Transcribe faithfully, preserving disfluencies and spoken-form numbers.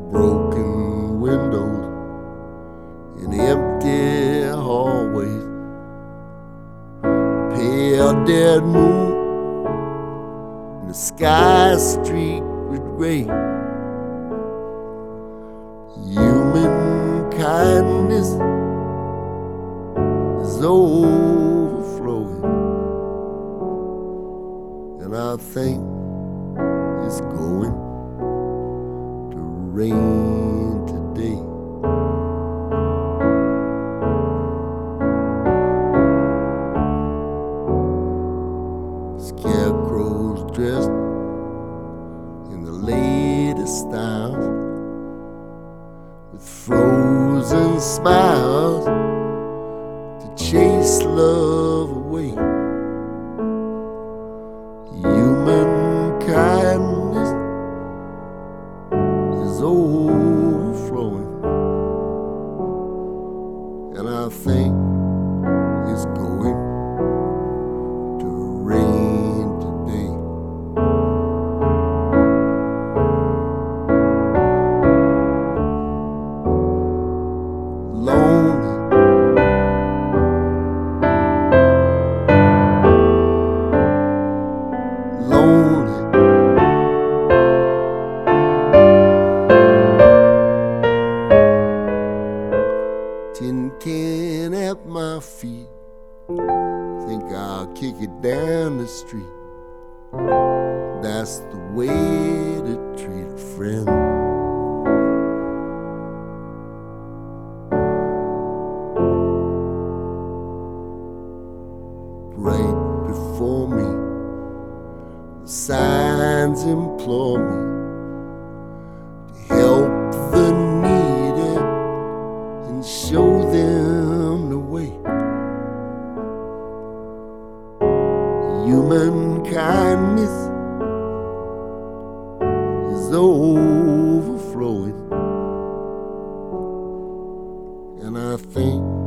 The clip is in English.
broken windows in empty hallways, pale dead moon in the sky streaked with gray. Human kindness is overflowing, and I think it's going to rain today. Scarecrows dressed in the latest styles, with frozen smiles to chase love away. Human kindness is overflowing, and I think it's going to rain today. Lonely, lonely, tin can at my feet, think I'll kick it down the street. That's the way to treat a friend. Right before me, the signs implore me to help the needy and show them the way. Human kindness is overflowing, and I think